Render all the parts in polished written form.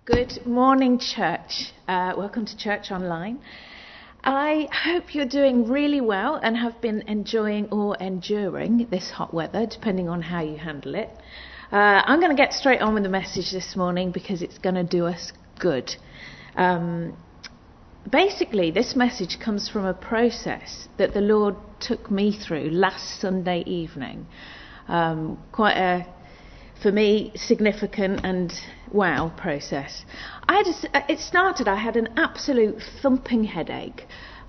Good morning, church. Welcome to Church Online. I hope you're doing really well and have been enjoying or enduring this hot weather, depending on how you handle it. I'm going to get straight on with the message this morning because it's going to do us good. Basically, this message comes from a process that the Lord took me through last Sunday evening. Quite a, for me, significant and wow process. I had an absolute thumping headache.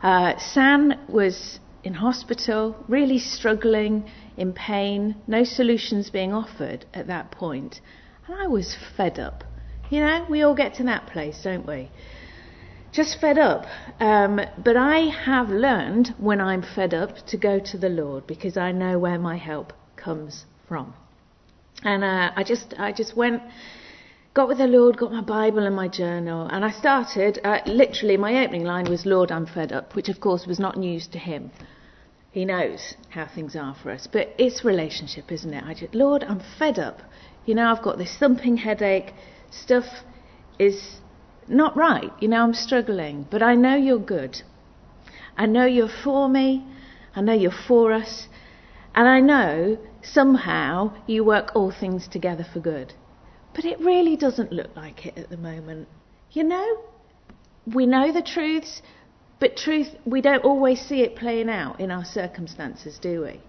San was in hospital, really struggling, in pain, no solutions being offered at that point. And I was fed up. You know, we all get to that place, don't we? Just fed up. But I have learned when I'm fed up to go to the Lord because I know where my help comes from. And I just went, got with the Lord, got my Bible and my journal, and I started, literally my opening line was, Lord, I'm fed up, which of course was not news to him. He knows how things are for us, but it's relationship, isn't it? Lord, I'm fed up. You know, I've got this thumping headache, stuff is not right, you know, I'm struggling, but I know you're good. I know you're for me, I know you're for us, and I know somehow you work all things together for good. But it really doesn't look like it at the moment. You know, we know the truths, but we don't always see it playing out in our circumstances, do we?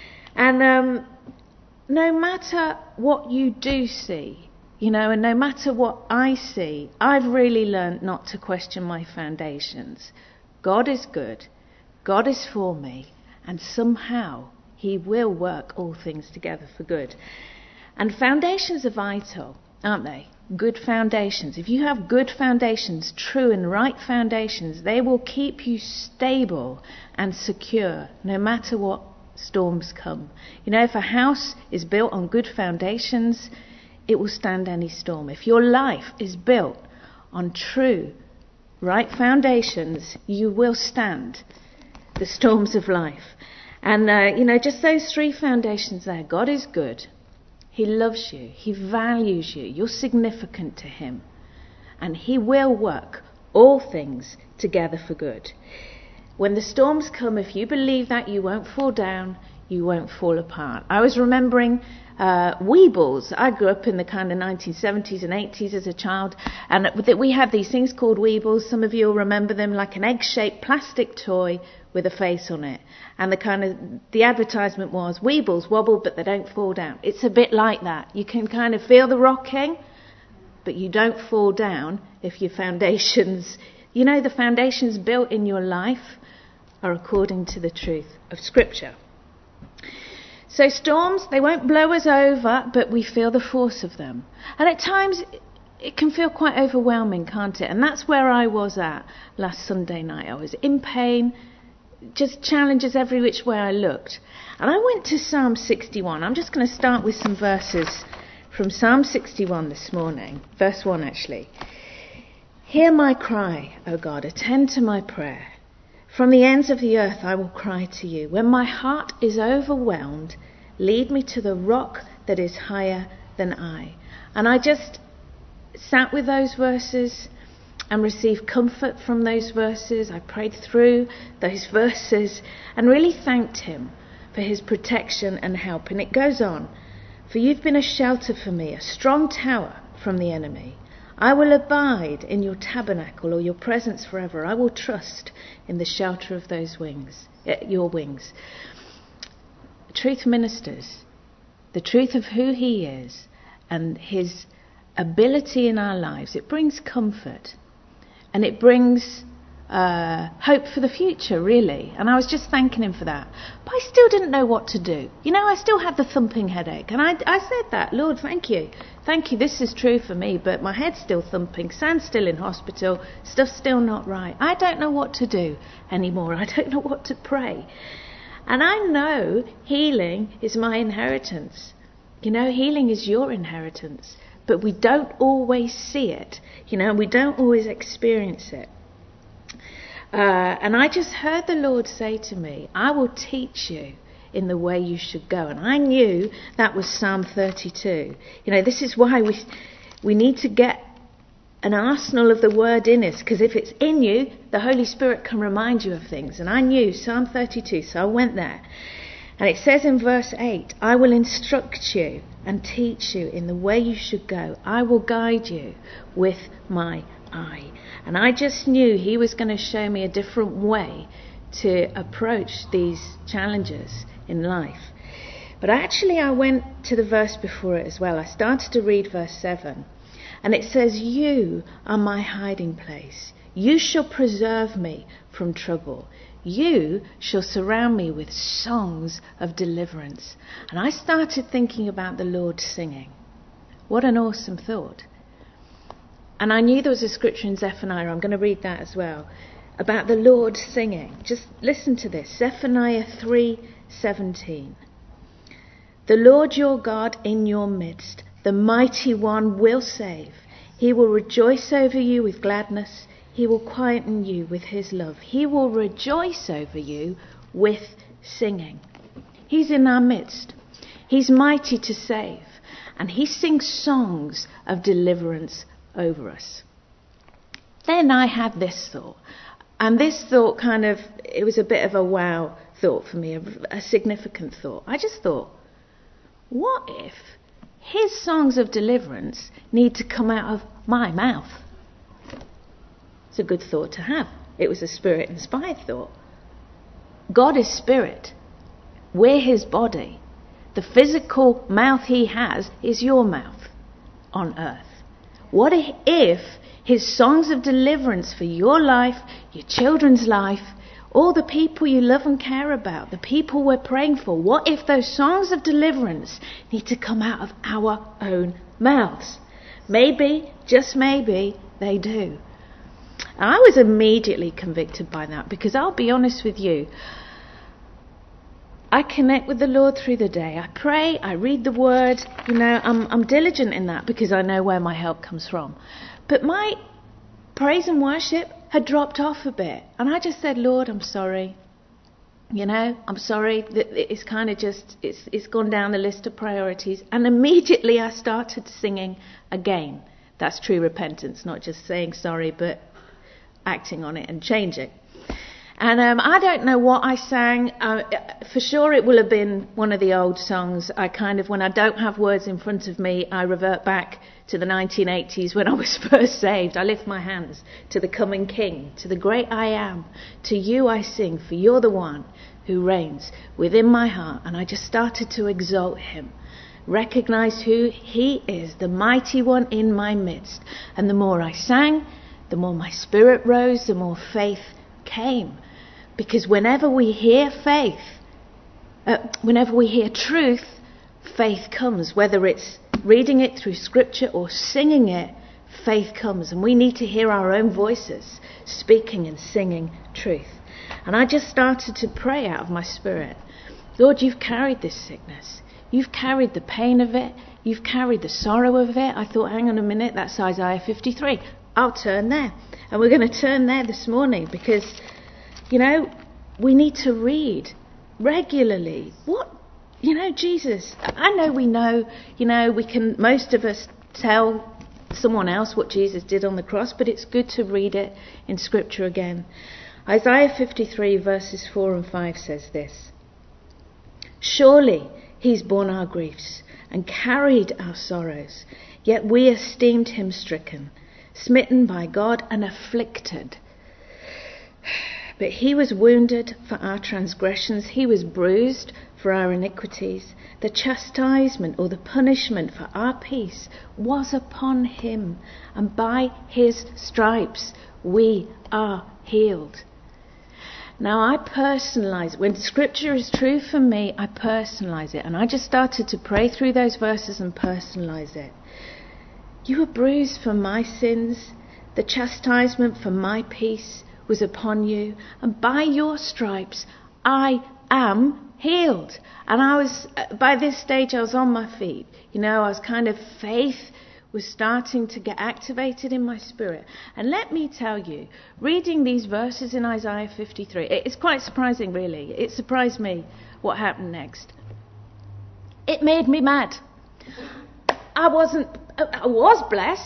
And no matter what you do see, you know, and no matter what I see, I've really learned not to question my foundations. God is good, God is for me, and somehow He will work all things together for good. And foundations are vital, aren't they? Good foundations. If you have good foundations, true and right foundations, they will keep you stable and secure no matter what storms come. You know, if a house is built on good foundations, it will stand any storm. If your life is built on true, right foundations, you will stand the storms of life. And, you know, just those three foundations there. God is good. He loves you. He values you. You're significant to Him. And He will work all things together for good. When the storms come, if you believe that, you won't fall down. You won't fall apart. I was remembering Weebles. I grew up in the kind of 1970s and 80s as a child. And we had these things called Weebles. Some of you will remember them, like an egg-shaped plastic toy with a face on it. And the advertisement was, Weebles wobble, but they don't fall down. It's a bit like that. You can kind of feel the rocking, but you don't fall down if your foundations, you know, the foundations built in your life are according to the truth of Scripture. So storms, they won't blow us over, but we feel the force of them. And at times, it can feel quite overwhelming, can't it? And that's where I was at last Sunday night. I was in pain, just challenges every which way I looked. And I went to Psalm 61. I'm just going to start with some verses from Psalm 61 this morning. Verse 1, actually. Hear my cry, O God, attend to my prayer. From the ends of the earth I will cry to you. When my heart is overwhelmed, lead me to the rock that is higher than I. And I just sat with those verses and received comfort from those verses. I prayed through those verses and really thanked Him for His protection and help. And it goes on. For you've been a shelter for me, a strong tower from the enemy. I will abide in your tabernacle or your presence forever. I will trust in the shelter of those wings, your wings. Truth ministers, the truth of who He is and His ability in our lives. It brings comfort and it brings hope for the future, really. And I was just thanking Him for that. But I still didn't know what to do. You know, I still had the thumping headache. And I said that, Lord, thank you. Thank you, this is true for me, but my head's still thumping, Sam's still in hospital, stuff's still not right. I don't know what to do anymore. I don't know what to pray. And I know healing is my inheritance. You know, healing is your inheritance. But we don't always see it. You know, we don't always experience it. And I just heard the Lord say to me, I will teach you in the way you should go. And I knew that was Psalm 32. You know, this is why we need to get an arsenal of the word in us, because if it's in you, the Holy Spirit can remind you of things. And I knew Psalm 32, so I went there. And it says in verse 8, I will instruct you and teach you in the way you should go. I will guide you with my eye. And I just knew he was going to show me a different way to approach these challenges in life. But actually I went to the verse before it as well. I started to read verse 7. And it says, you are my hiding place. You shall preserve me from trouble. You shall surround me with songs of deliverance. And I started thinking about the Lord singing. What an awesome thought. And I knew there was a scripture in Zephaniah, I'm going to read that as well, about the Lord singing. Just listen to this. Zephaniah 3:17. The Lord your God in your midst, the mighty one will save. He will rejoice over you with gladness. He will quieten you with his love. He will rejoice over you with singing. He's in our midst. He's mighty to save. And he sings songs of deliverance over us. Then I had this thought. And this thought it was a bit of a wow thought for me, a significant thought. I just thought, what if his songs of deliverance need to come out of my mouth? It's a good thought to have. It was a Spirit-inspired thought. God is Spirit. We're his body. The physical mouth he has is your mouth on earth. What if his songs of deliverance for your life, your children's life, all the people you love and care about, the people we're praying for, what if those songs of deliverance need to come out of our own mouths? Maybe, just maybe, they do. And I was immediately convicted by that, because I'll be honest with you, I connect with the Lord through the day. I pray, I read the Word, I'm diligent in that because I know where my help comes from. But my praise and worship had dropped off a bit. And I just said, Lord, I'm sorry. I'm sorry that it's kind of just, it's gone down the list of priorities. And immediately I started singing again. That's true repentance, not just saying sorry, but acting on it and changing. And I don't know what I sang. For sure it will have been one of the old songs. When I don't have words in front of me, I revert back to the 1980s when I was first saved. I lift my hands to the coming King, to the great I am. To you I sing, for you're the one who reigns within my heart. And I just started to exalt him, recognize who he is, the mighty one in my midst. And the more I sang, the more my spirit rose, the more faith came. Because whenever we hear truth, faith comes. Whether it's reading it through scripture or singing it, faith comes. And we need to hear our own voices speaking and singing truth. And I just started to pray out of my spirit. Lord, you've carried this sickness. You've carried the pain of it. You've carried the sorrow of it. I thought, hang on a minute, that's Isaiah 53. I'll turn there. And we're going to turn there this morning because, we need to read regularly. Jesus, I know we know, most of us tell someone else what Jesus did on the cross, but it's good to read it in scripture again. Isaiah 53 verses 4 and 5 says this. Surely he's borne our griefs and carried our sorrows, yet we esteemed him stricken, smitten by God and afflicted. But he was wounded for our transgressions, he was bruised for our iniquities. The chastisement or the punishment for our peace was upon him, and by his stripes we are healed. Now I personalize it. When scripture is true for me, I personalize it. And I just started to pray through those verses and personalize it. You were bruised for my sins. The chastisement for my peace was upon you. And by your stripes, I am healed. And by this stage, I was on my feet. I was faith was starting to get activated in my spirit. And let me tell you, reading these verses in Isaiah 53, it's quite surprising, really. It surprised me what happened next. It made me mad. I was blessed,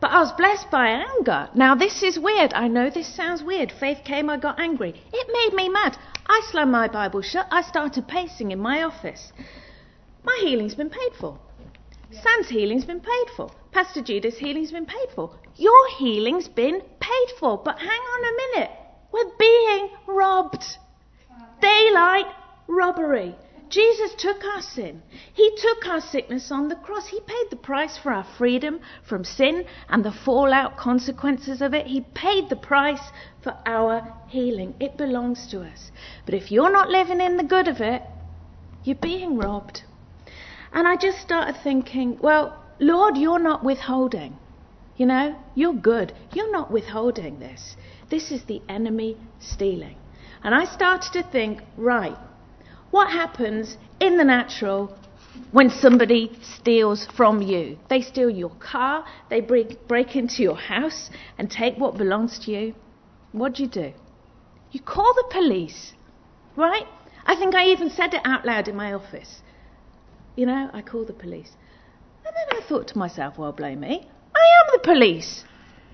But I was blessed by anger. Now this is weird. I know this sounds weird. Faith came, I got angry. It made me mad. I slammed my Bible shut. I started pacing in my office. My healing's been paid for. Sam's healing's been paid for. Pastor Judah's healing's been paid for. Your healing's been paid for. But hang on a minute. We're being robbed. Daylight robbery. Jesus took our sin. He took our sickness on the cross. He paid the price for our freedom from sin and the fallout consequences of it. He paid the price for our healing. It belongs to us. But if you're not living in the good of it, you're being robbed. And I just started thinking, well, Lord, you're not withholding. You know, you're good. You're not withholding this. This is the enemy stealing. And I started to think, right, what happens in the natural when somebody steals from you? They steal your car, they break into your house and take what belongs to you. What do? You call the police, right? I think I even said it out loud in my office. You know, I call the police. And then I thought to myself, well, blame me. I am the police.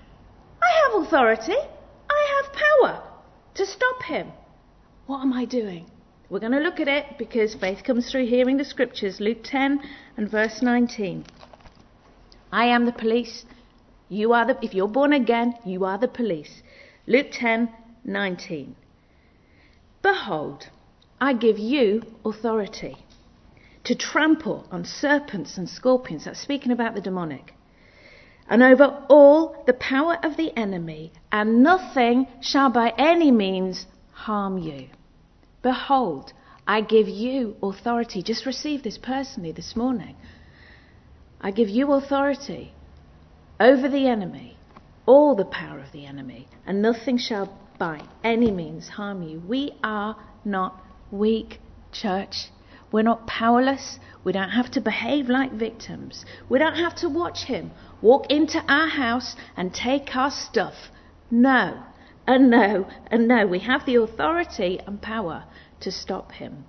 I have authority. I have power to stop him. What am I doing? We're going to look at it because faith comes through hearing the scriptures. Luke 10 and verse 19. I am the police. You are if you're born again, you are the police. Luke 10, 19. Behold, I give you authority to trample on serpents and scorpions. That's speaking about the demonic. And over all the power of the enemy, and nothing shall by any means harm you. Behold, I give you authority. Just receive this personally this morning. I give you authority over the enemy, all the power of the enemy, and nothing shall by any means harm you. We are not weak, church. We're not powerless. We don't have to behave like victims. We don't have to watch him walk into our house and take our stuff. No. And no, and no, we have the authority and power to stop him.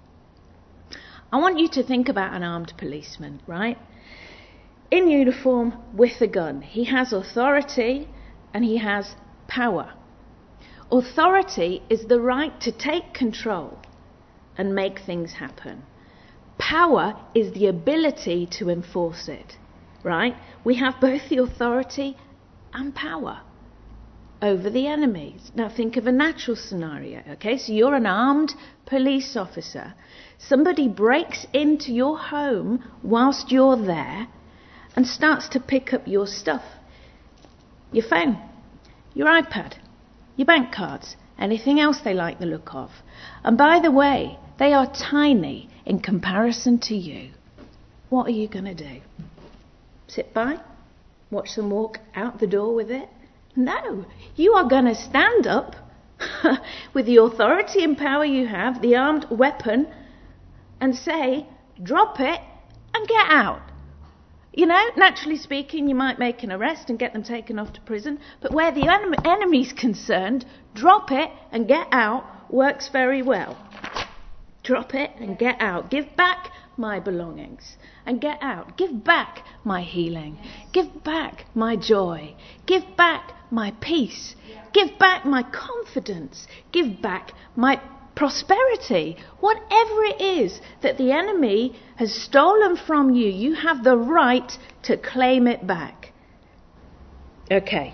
I want you to think about an armed policeman, right? In uniform with a gun. He has authority and he has power. Authority is the right to take control and make things happen. Power is the ability to enforce it, right? We have both the authority and power over the enemies. Now think of a natural scenario, okay? So you're an armed police officer. Somebody breaks into your home whilst you're there and starts to pick up your stuff. Your phone, your iPad, your bank cards, anything else they like the look of. And by the way, they are tiny in comparison to you. What are you going to do? Sit by? Watch them walk out the door with it? No, you are going to stand up with the authority and power you have, the armed weapon, and say, drop it and get out. You know, naturally speaking, you might make an arrest and get them taken off to prison, but where the enemy's concerned, drop it and get out works very well. Drop it and get out. Give back my belongings and get out. Give back my healing. Give back my joy. Give back my peace. Give back my confidence. Give back my prosperity. Whatever it is that the enemy has stolen from you, you have the right to claim it back. Okay.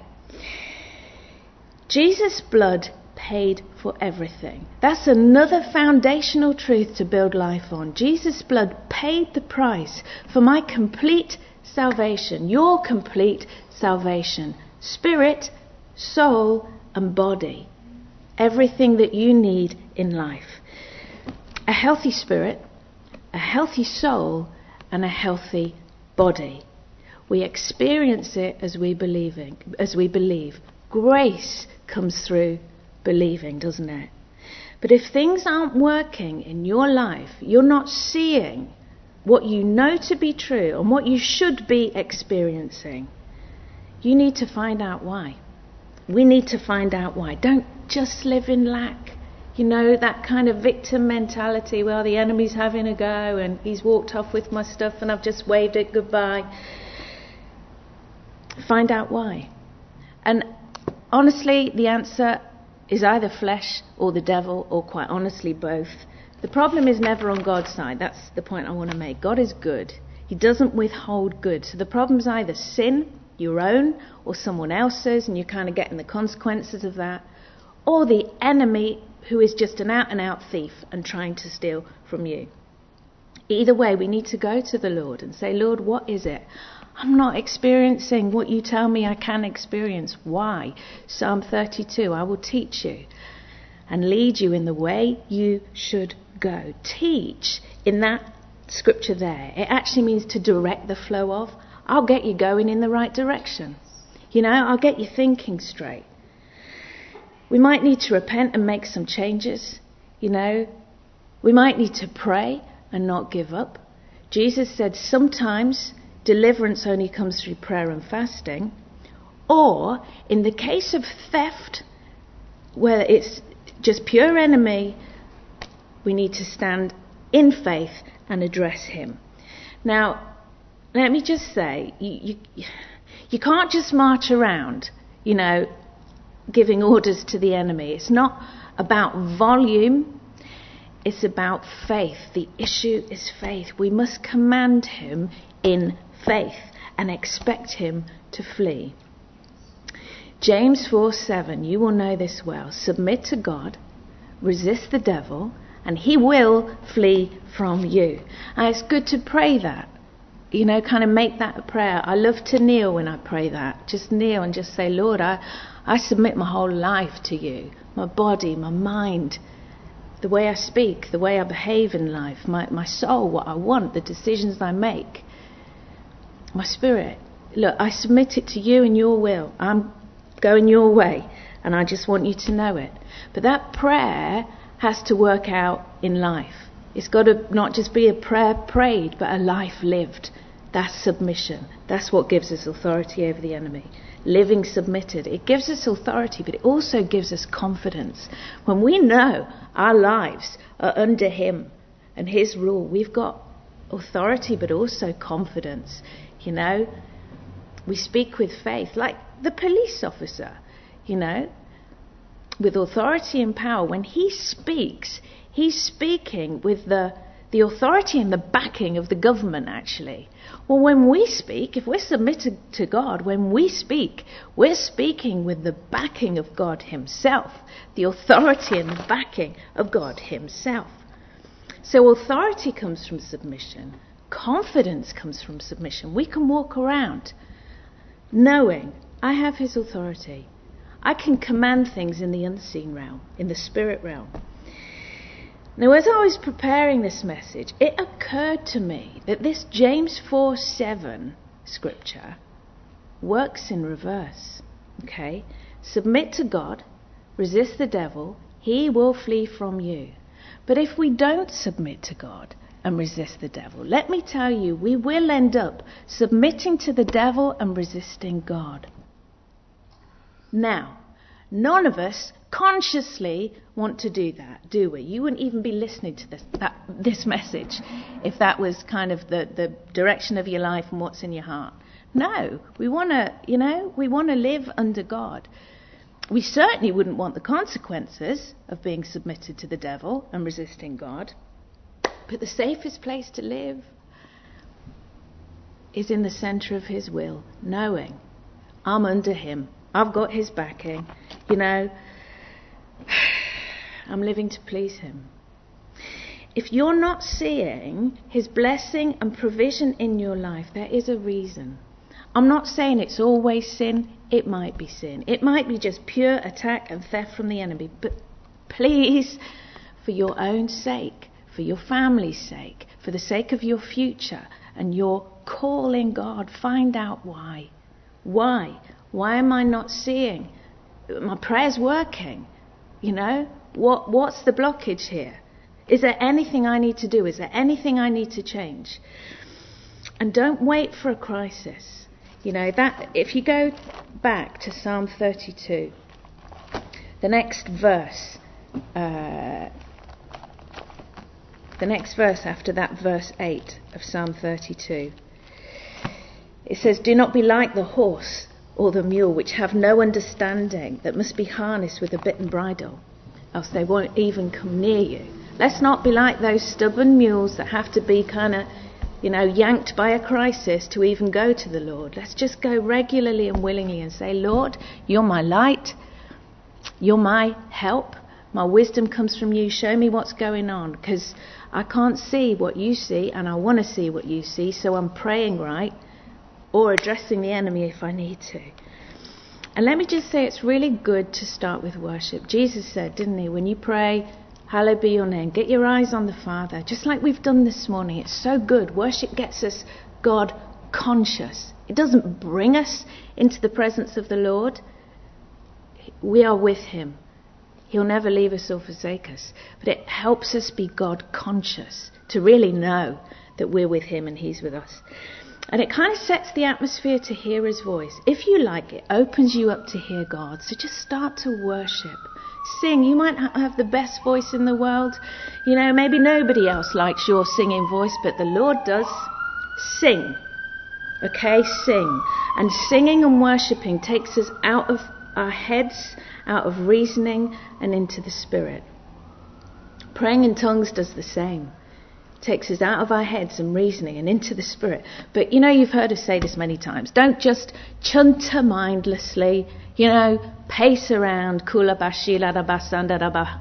Jesus' blood paid for everything. That's another foundational truth to build life on. Jesus' blood paid the price for my complete salvation, your complete salvation. Spirit, soul, and body. Everything that you need in life. A healthy spirit, a healthy soul, and a healthy body. We experience it as we believe. Grace comes through believing, doesn't it? But if things aren't working in your life, you're not seeing what you know to be true and what you should be experiencing, you need to find out why. We need to find out why. Don't just live in lack. You know, that kind of victim mentality, well, the enemy's having a go and he's walked off with my stuff and I've just waved it goodbye. Find out why. And honestly, the answer is either flesh or the devil, or quite honestly both. The problem is never on God's side. That's the point I want to make. God is good. He doesn't withhold good. So the problem's either sin, your own, or someone else's, and you're kind of getting the consequences of that, or the enemy, who is just an out-and-out thief and trying to steal from you. Either way, we need to go to the Lord and say, Lord, what is it? I'm not experiencing what you tell me I can experience. Why? Psalm 32, I will teach you and lead you in the way you should go. Teach, in that scripture there, it actually means to direct the flow of. I'll get you going in the right direction. I'll get you thinking straight. We might need to repent and make some changes. We might need to pray and not give up. Jesus said sometimes deliverance only comes through prayer and fasting. Or, in the case of theft, where it's just pure enemy, we need to stand in faith and address him. Now, let me just say, you can't just march around, giving orders to the enemy. It's not about volume, it's about faith. The issue is faith. We must command him in faith and expect him to flee. James 4:7, you will know this well. Submit to God, resist the devil, and he will flee from you. And it's good to pray that. Kind of make that a prayer. I love to kneel when I pray that. Just kneel and just say, Lord, I submit my whole life to you. My body, my mind, the way I speak, the way I behave in life, my soul, what I want, the decisions I make, my spirit. Look, I submit it to you and your will. I'm going your way, and I just want you to know it. But that prayer has to work out in life. It's got to not just be a prayer prayed, but a life lived. That's submission. That's what gives us authority over the enemy. Living submitted. It gives us authority, but it also gives us confidence. When we know our lives are under him and his rule, we've got authority, but also confidence. We speak with faith, like the police officer, with authority and power. When he speaks, he's speaking with the authority and the backing of the government, actually. Well, when we speak, if we're submitted to God, when we speak, we're speaking with the backing of God himself, the authority and the backing of God himself. So authority comes from submission. Confidence comes from submission. We can walk around knowing I have his authority. I can command things in the unseen realm, in the spirit realm. Now, as I was preparing this message, it occurred to me that this James 4:7 scripture works in reverse. Okay? Submit to God, resist the devil, he will flee from you. But if we don't submit to God and resist the devil, let me tell you, we will end up submitting to the devil and resisting God. Now, none of us consciously want to do that, do we? You wouldn't even be listening to this message if that was kind of the direction of your life and what's in your heart. No, we want to live under God. We certainly wouldn't want the consequences of being submitted to the devil and resisting God. But the safest place to live is in the centre of his will, knowing I'm under him. I've got his backing. I'm living to please him. If you're not seeing his blessing and provision in your life, there is a reason. I'm not saying it's always sin. It might be sin. It might be just pure attack and theft from the enemy. But please, for your own sake, for your family's sake, for the sake of your future and your calling God, find out why. Why? Why am I not seeing my prayers working? What's the blockage here? Is there anything I need to do? Is there anything I need to change? And don't wait for a crisis. That if you go back to Psalm 32, the next verse after that, verse 8 of Psalm 32, It says, do not be like the horse or the mule, which have no understanding, that must be harnessed with a bit and bridle, else they won't even come near you. Let's not be like those stubborn mules that have to be kind of, yanked by a crisis to even go to the Lord. Let's just go regularly and willingly and say, Lord, you're my light, you're my help, my wisdom comes from you, show me what's going on, because I can't see what you see and I want to see what you see, so I'm praying right, or addressing the enemy if I need to. And let me just say, it's really good to start with worship. Jesus said, didn't he, when you pray, hallowed be your name, get your eyes on the Father, just like we've done this morning. It's so good. Worship gets us God conscious. It doesn't bring us into the presence of the Lord. We are with him. He'll never leave us or forsake us. But it helps us be God conscious, to really know that we're with him and he's with us. And it kind of sets the atmosphere to hear his voice. If you like, it opens you up to hear God. So just start to worship. Sing. You might have the best voice in the world. Maybe nobody else likes your singing voice, but the Lord does. Sing. Okay, sing. And singing and worshipping takes us out of our heads, out of reasoning, and into the Spirit. Praying in tongues does the same. Takes us out of our heads and reasoning and into the Spirit. But you've heard us say this many times. Don't just chunter mindlessly, pace around, kula bashila da basanda da ba,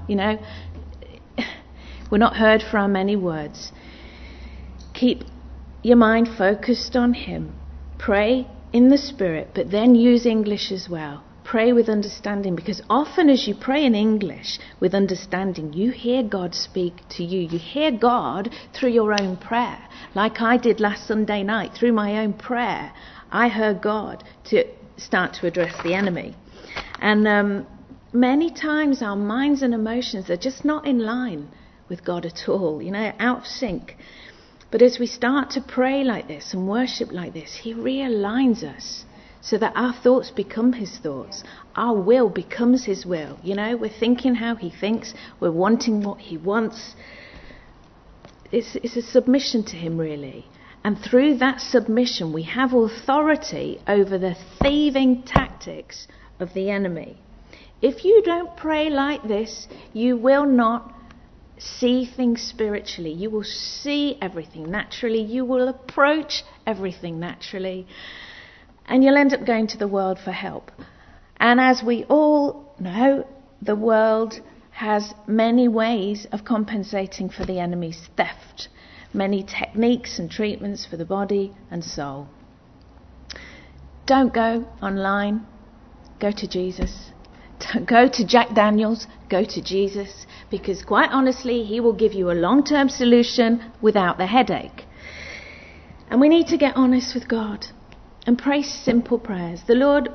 We're not heard for our many words. Keep your mind focused on him. Pray in the Spirit, but then use English as well. Pray with understanding, because often as you pray in English with understanding, you hear God speak to you. You hear God through your own prayer. Like I did last Sunday night, through my own prayer, I heard God to start to address the enemy. And many times our minds and emotions are just not in line with God at all, out of sync. But as we start to pray like this and worship like this, he realigns us, so that our thoughts become his thoughts. Our will becomes his will. We're thinking how he thinks. We're wanting what he wants. It's a submission to him, really. And through that submission, we have authority over the thieving tactics of the enemy. If you don't pray like this, you will not see things spiritually. You will see everything naturally. You will approach everything naturally. And you'll end up going to the world for help. And as we all know, the world has many ways of compensating for the enemy's theft, many techniques and treatments for the body and soul. Don't go online. Go to Jesus. Don't go to Jack Daniels. Go to Jesus. Because quite honestly, he will give you a long-term solution without the headache. And we need to get honest with God and pray simple prayers. The Lord,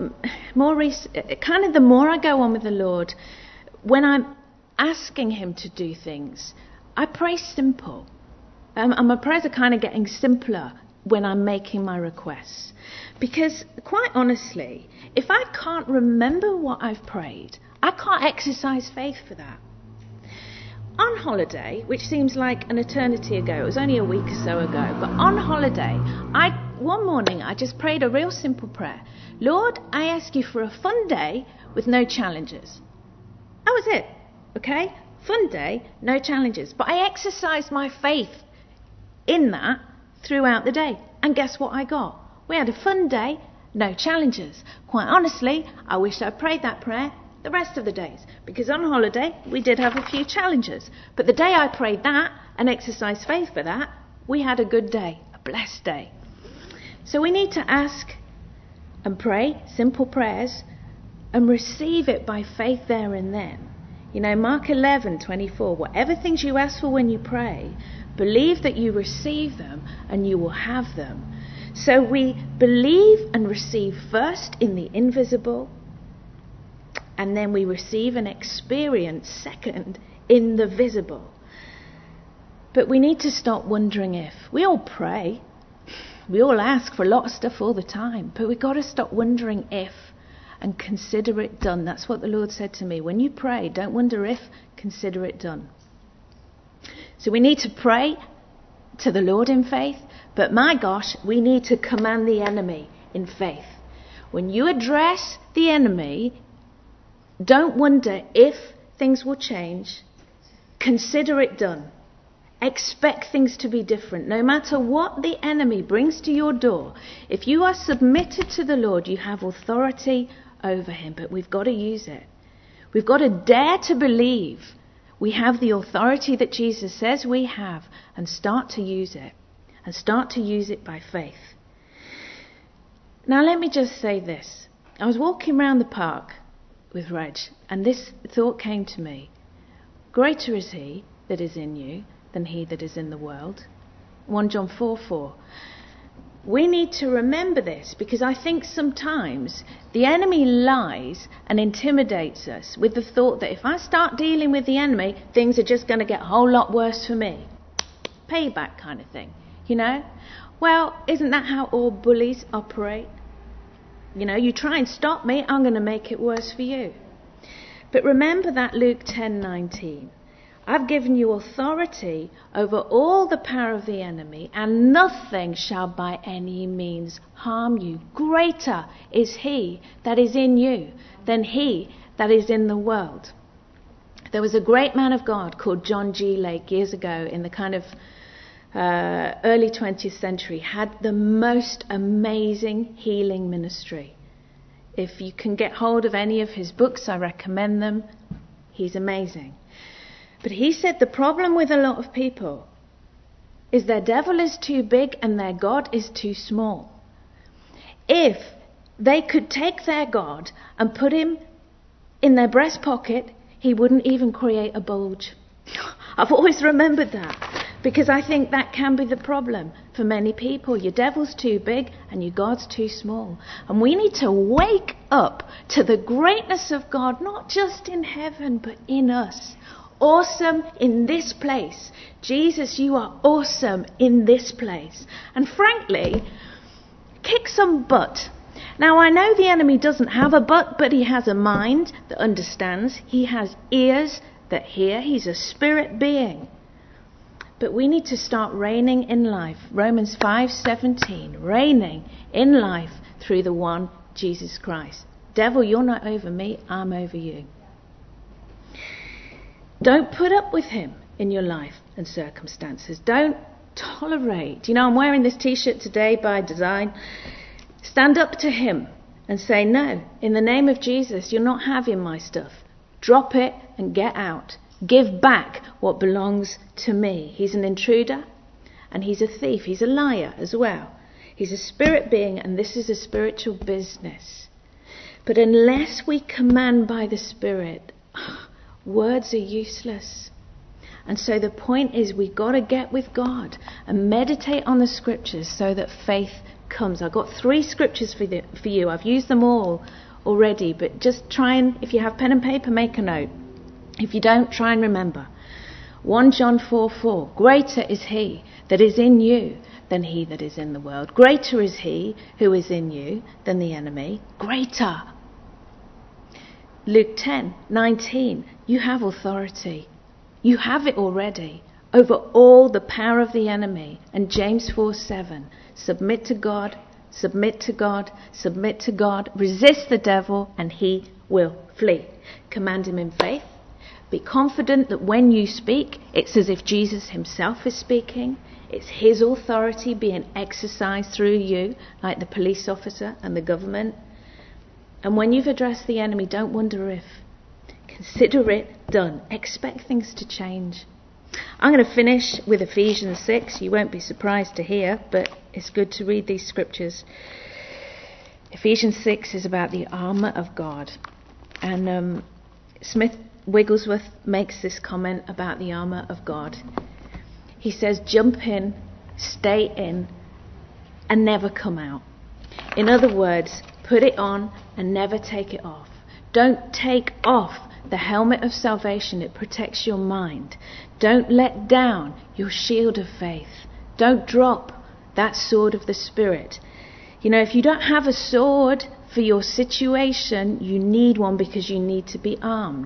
the more I go on with the Lord, when I'm asking him to do things, I pray simple. And my prayers are kind of getting simpler when I'm making my requests. Because quite honestly, if I can't remember what I've prayed, I can't exercise faith for that. On holiday, which seems like an eternity ago, it was only a week or so ago, but on holiday, one morning I just prayed a real simple prayer. Lord, I ask you for a fun day with no challenges. That was it, okay? Fun day, no challenges. But I exercised my faith in that throughout the day. And guess what I got? We had a fun day, no challenges. Quite honestly, I wish I prayed that prayer the rest of the days, because on holiday we did have a few challenges. But the day I prayed that and exercised faith for that, we had a good day, a blessed day. So we need to ask and pray simple prayers and receive it by faith there and then. Mark 11:24, whatever things you ask for when you pray, believe that you receive them and you will have them. So we believe and receive first in the invisible, and then we receive and experience second in the visible. But we need to stop wondering if. We all pray. We all ask for a lot of stuff all the time. But we've got to stop wondering if and consider it done. That's what the Lord said to me. When you pray, don't wonder if, consider it done. So we need to pray to the Lord in faith, But my gosh, we need to command the enemy in faith. When you address the enemy, don't wonder if things will change. Consider it done. Expect things to be different. No matter what the enemy brings to your door, if you are submitted to the Lord, you have authority over him. But we've got to use it. We've got to dare to believe we have the authority that Jesus says we have, and start to use it. And start to use it by faith. Now let me just say this. I was walking around the park with Reg, and this thought came to me. Greater is he that is in you than he that is in the world. 1 John 4:4. We need to remember this, because I think sometimes the enemy lies and intimidates us with the thought that if I start dealing with the enemy, things are just going to get a whole lot worse for me. Payback kind of thing, you know? Well, isn't that how all bullies operate? You know, you try and stop me, I'm going to make it worse for you. But remember that Luke 10:19. I've given you authority over all the power of the enemy, and nothing shall by any means harm you. Greater is he that is in you than he that is in the world. There was a great man of God called John G. Lake years ago in the kind of early 20th century, had the most amazing healing ministry. If you can get hold of any of his books, I recommend them. He's amazing. But he said the problem with a lot of people is their devil is too big and their God is too small. If they could take their God and put him in their breast pocket, he wouldn't even create a bulge. I've always remembered that, because I think that can be the problem for many people. Your devil's too big and your God's too small. And we need to wake up to the greatness of God, not just in heaven, but in us. Awesome in this place. Jesus, you are awesome in this place. And frankly, kick some butt. Now, I know the enemy doesn't have a butt, but he has a mind that understands. He has ears that hear. He's a spirit being. But we need to start reigning in life. Romans 5:17, reigning in life through the one Jesus Christ. Devil, you're not over me, I'm over you. Don't put up with him in your life and circumstances. Don't tolerate. You know, I'm wearing this t-shirt today by design. Stand up to him and say, no, in the name of Jesus, you're not having my stuff. Drop it and get out. Give back what belongs to me. He's an intruder and he's a thief. He's a liar as well. He's a spirit being, and this is a spiritual business. But unless we command by the Spirit, words are useless. And so the point is, we've got to get with God and meditate on the scriptures so that faith comes. I've got 3 scriptures for you. I've used them all already, but just try and, if you have pen and paper, make a note. If you don't, try and remember. 1 John 4:4. Greater is he that is in you than he that is in the world. Greater is he who is in you than the enemy. Greater. Luke 10:19. You have authority. You have it already over all the power of the enemy. And James 4:7. Submit to God, submit to God, submit to God. Resist the devil and he will flee. Command him in faith. Be confident that when you speak, it's as if Jesus himself is speaking. It's his authority being exercised through you, like the police officer and the government. And when you've addressed the enemy, don't wonder if. Consider it done. Expect things to change. I'm going to finish with Ephesians 6. You won't be surprised to hear, but it's good to read these scriptures. Ephesians 6 is about the armour of God. And Smith Wigglesworth makes this comment about the armour of God. He says, jump in, stay in, and never come out. In other words, put it on and never take it off. Don't take off the helmet of salvation. It protects your mind. Don't let down your shield of faith. Don't drop that sword of the Spirit. You know, if you don't have a sword for your situation, you need one because you need to be armed.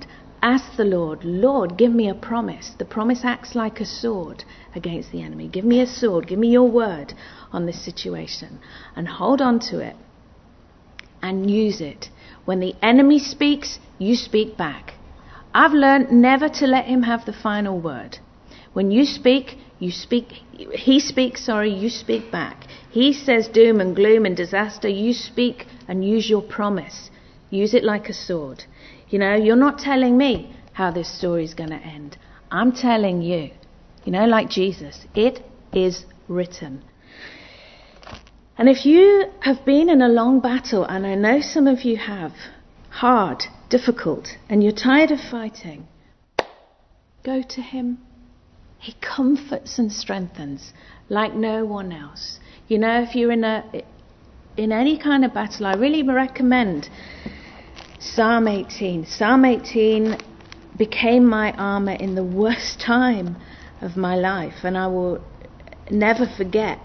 Ask the Lord, Lord, give me a promise. The promise acts like a sword against the enemy. Give me a sword. Give me your word on this situation. And hold on to it and use it. When the enemy speaks, you speak back. I've learned never to let him have the final word. When you speak, he speaks, you speak back. He says doom and gloom and disaster, you speak and use your promise. Use it like a sword. You know, you're not telling me how this story is going to end. I'm telling you, like Jesus, it is written. And if you have been in a long battle, and I know some of you have, hard, difficult, and you're tired of fighting, go to him. He comforts and strengthens like no one else. If you're in any kind of battle, I really recommend Psalm 18. Psalm 18 became my armour in the worst time of my life, and I will never forget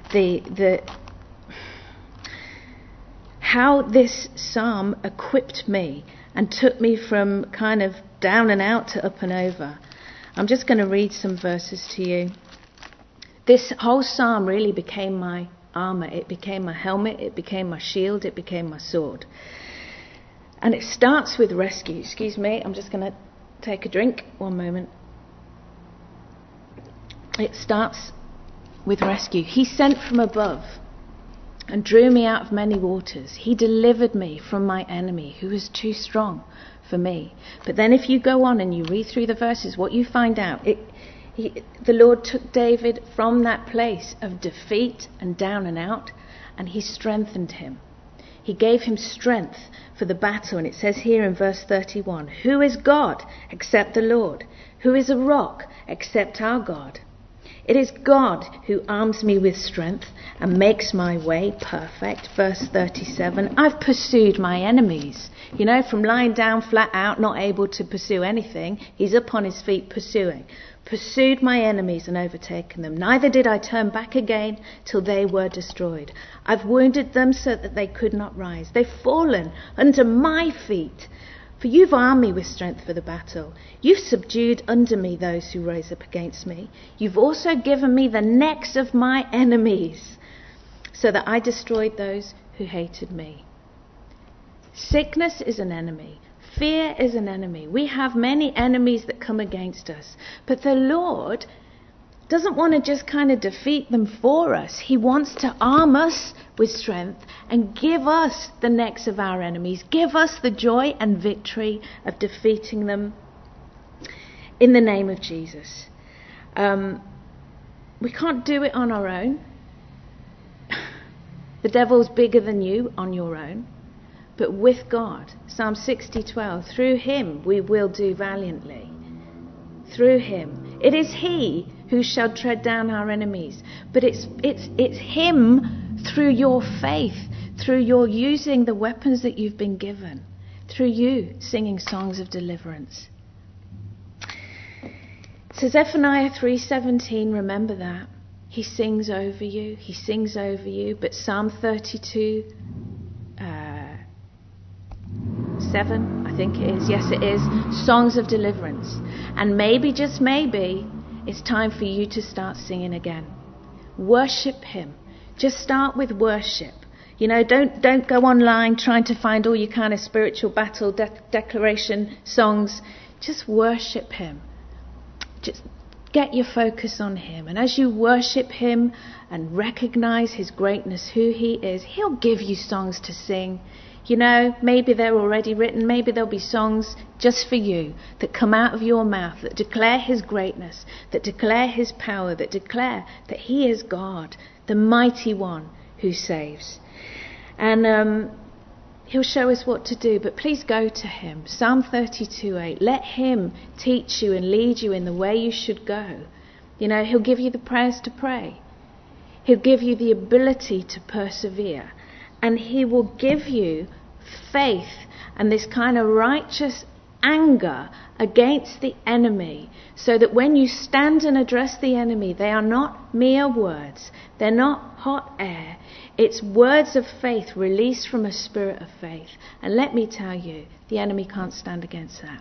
how this psalm equipped me and took me from kind of down and out to up and over. I'm just going to read some verses to you. This whole psalm really became my armour. It became my helmet. It became my shield. It became my sword. And it starts with rescue. Excuse me, I'm just going to take a drink. One moment. It starts with rescue. He sent from above and drew me out of many waters. He delivered me from my enemy who was too strong for me. But then if you go on and you read through the verses, what you find out, the Lord took David from that place of defeat and down and out, and he strengthened him. He gave him strength for the battle. And it says here in verse 31, who is God except the Lord? Who is a rock except our God? It is God who arms me with strength and makes my way perfect. Verse 37, I've pursued my enemies. From lying down flat out, not able to pursue anything, he's up on his feet pursuing. Pursued my enemies and overtaken them. Neither did I turn back again till they were destroyed. I've wounded them so that they could not rise. They've fallen under my feet. For you've armed me with strength for the battle. You've subdued under me those who rose up against me. You've also given me the necks of my enemies, so that I destroyed those who hated me. Sickness is an enemy. Fear is an enemy. We have many enemies that come against us. But the Lord doesn't want to just kind of defeat them for us. He wants to arm us with strength and give us the necks of our enemies. Give us the joy and victory of defeating them in the name of Jesus. We can't do it on our own. The devil's bigger than you on your own. But with God, Psalm 60:12, through him we will do valiantly. Through him. It is he who shall tread down our enemies. But it's him through your faith, through your using the weapons that you've been given, through you singing songs of deliverance. So Zephaniah 3:17, remember that. He sings over you. He sings over you. But Psalm 32, 7, I think it is. Yes, it is. Songs of deliverance. And maybe, just maybe, it's time for you to start singing again. Worship him. Just start with worship. Don't go online trying to find all your kind of spiritual battle declaration songs. Just worship him. Just get your focus on him. And as you worship him and recognize his greatness, who he is, he'll give you songs to sing. Maybe they're already written. Maybe there'll be songs just for you that come out of your mouth that declare his greatness, that declare his power, that declare that he is God, the mighty one who saves. And he'll show us what to do, but please go to him. Psalm 32:8. Let him teach you and lead you in the way you should go. He'll give you the prayers to pray. He'll give you the ability to persevere. And he will give you faith and this kind of righteous anger against the enemy, so that when you stand and address the enemy, they are not mere words. They're not hot air. It's words of faith released from a spirit of faith. And let me tell you, the enemy can't stand against that.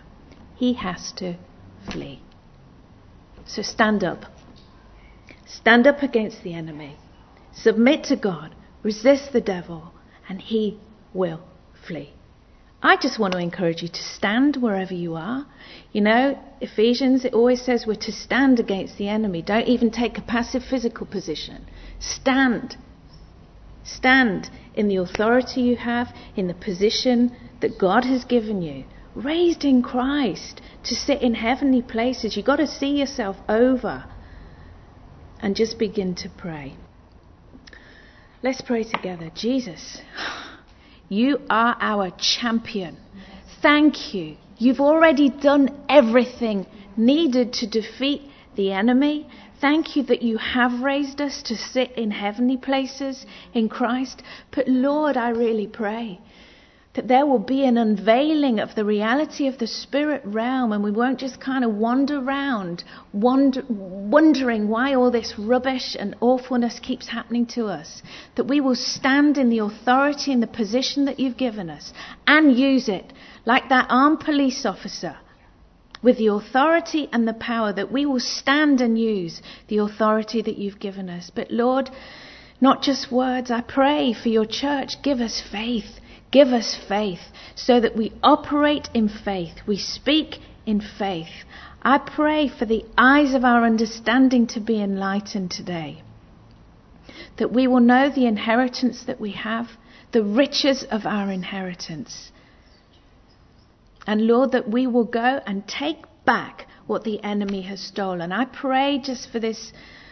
he has to flee. So stand up. Stand up against the enemy. Submit to God. Resist the devil, and he will flee. I just want to encourage you to stand wherever you are. You know, Ephesians, it always says we're to stand against the enemy. Don't even take a passive physical position. Stand. Stand in the authority you have, in the position that God has given you. Raised in Christ to sit in heavenly places. You've got to see yourself over and just begin to pray. Let's pray together. Jesus, you are our champion. Thank you. You've already done everything needed to defeat the enemy. Thank you that you have raised us to sit in heavenly places in Christ. But Lord, I really pray that there will be an unveiling of the reality of the spirit realm, and we won't just kind of wander around wondering why all this rubbish and awfulness keeps happening to us. That we will stand in the authority and the position that you've given us and use it like that armed police officer, with the authority and the power, that we will stand and use the authority that you've given us. But Lord, not just words. I pray for your church. Give us faith. Give us faith so that we operate in faith. We speak in faith. I pray for the eyes of our understanding to be enlightened today. That we will know the inheritance that we have, the riches of our inheritance. And Lord, that we will go and take back what the enemy has stolen. I pray just for this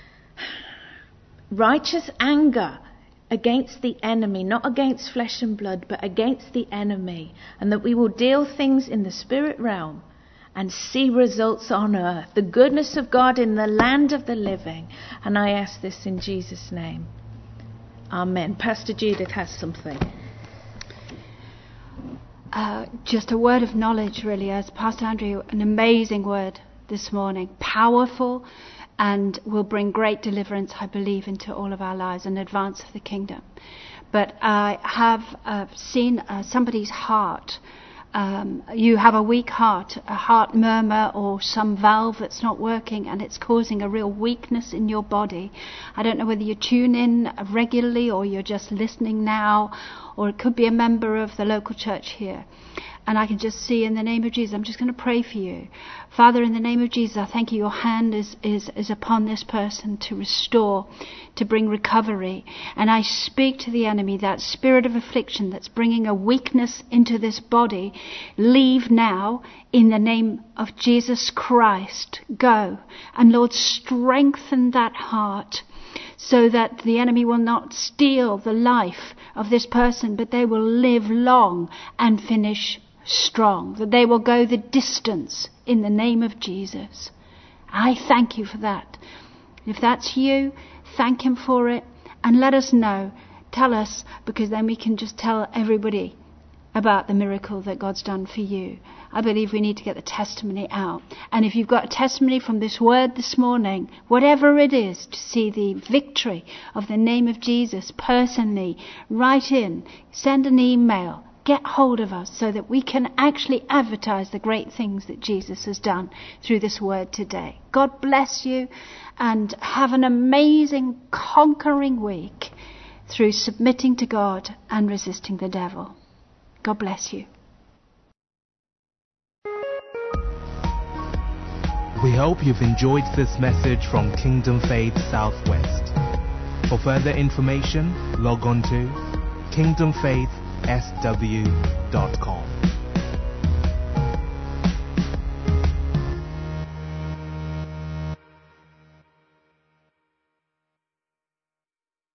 righteous anger against the enemy, not against flesh and blood, but against the enemy, and that we will deal things in the spirit realm and see results on earth, the goodness of God in the land of the living. And I ask this in Jesus' name. Amen. Pastor Judith has something. Just a word of knowledge, really, as Pastor Andrew, an amazing word this morning, powerful, and will bring great deliverance, I believe, into all of our lives and advance of the kingdom. But I have seen somebody's heart. You have a weak heart, a heart murmur, or some valve that's not working, and it's causing a real weakness in your body. I don't know whether you tune in regularly or you're just listening now, or it could be a member of the local church here. And I can just see, in the name of Jesus, I'm just going to pray for you. Father, in the name of Jesus, I thank you. Your hand is upon this person to restore, to bring recovery. And I speak to the enemy, that spirit of affliction that's bringing a weakness into this body. Leave now in the name of Jesus Christ. Go. And Lord, strengthen that heart, so that the enemy will not steal the life of this person, but they will live long and finish strong, that they will go the distance in the name of Jesus. I thank you for that. If that's you, thank him for it, and let us know. Tell us, because then we can just tell everybody about the miracle that God's done for you. I believe we need to get the testimony out. And if you've got a testimony from this word this morning, whatever it is, to see the victory of the name of Jesus personally, write in, send an email, get hold of us so that we can actually advertise the great things that Jesus has done through this word today. God bless you, and have an amazing conquering week through submitting to God and resisting the devil. God bless you. We hope you've enjoyed this message from Kingdom Faith Southwest. For further information, log on to kingdomfaithsw.com.